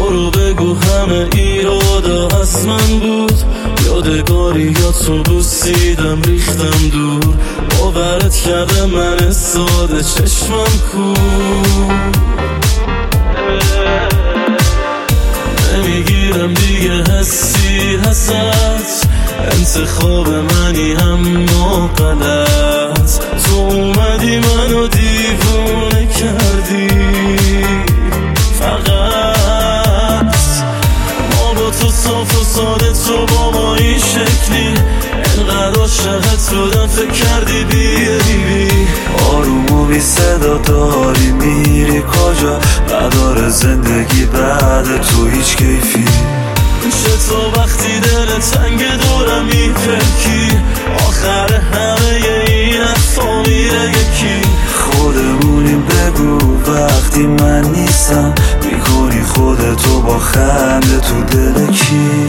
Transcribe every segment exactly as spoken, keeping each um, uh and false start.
برو بگو همه ایرادا از من بود، یادگاری یا تو بوسیدم ریختم دور، باورت کرده من ساده چشمم کور، نمیگیرم دیگه حسی هست، انتخاب منی اما غلط، تو اومدی منو دیوونه کردی، فقط ما با تو صاف و ساده، تو با ما این شکلی، انقدر عاشقت بودم فکر کردی بیایی، آروم و بی صدا داری میری کجا، نداره زندگی بعد تو هیچ کیفی، چطور وقتی دل تنگ دورم میپکی، آخر همه این حرفا میره یکی، خودمونیم بگو وقتی من نیستم، میکنی خودتو با خنده تو دل کی.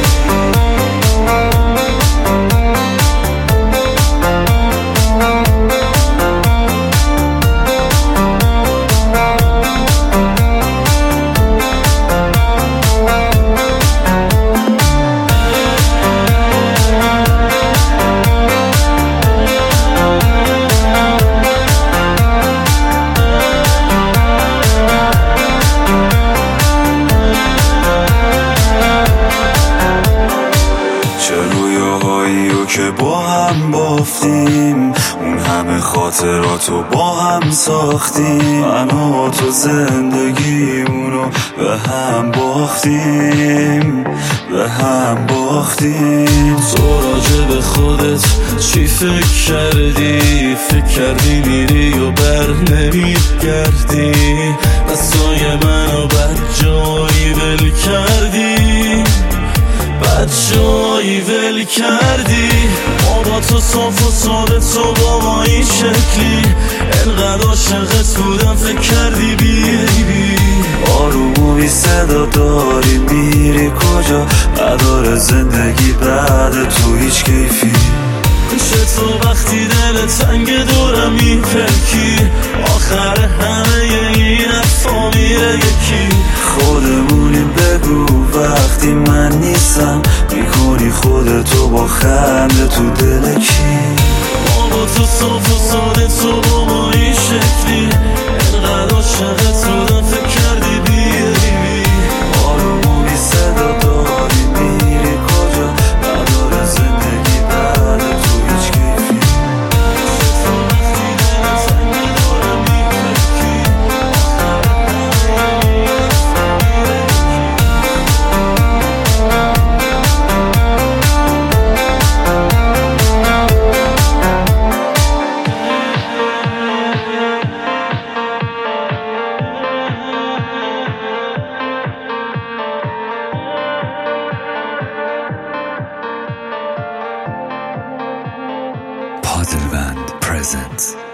که با هم بافتیم، اون همه خاطراتو با هم ساختیم، من و تو زندگیمونو به هم باختیم، به هم باختیم. تو راجع به خودت چی فکر کردی؟ فکر کردی میری و بر نمیگردی، دستای منو بد جایی ول کردی، بد جایی ول کردی، ما با تو صاف و ساده، تو با ما این شکلی، انقدر عاشقت بودم فکر کردی بیایی، آروم و بی صدا داری میری کجا، نداره زندگی بعد تو هیچ کیفی، چطور وقتی دل تنگ دورم میپکی، آخر همه این حرفا میره یکی، خودمونیم بگو وقتی من نیستم، میکنی خودتو با خنده تو دل کی. ما با تو صاف و ساده، تو با ما این شکلی، انقدر عاشقت بودم فکر کردی بیایی، آروم و بی صدا داری میری کجا، نداره زندگی بعد تو هیچ کیفی، چطور وقتی دل تنگ دورم میپکی، Padelband presents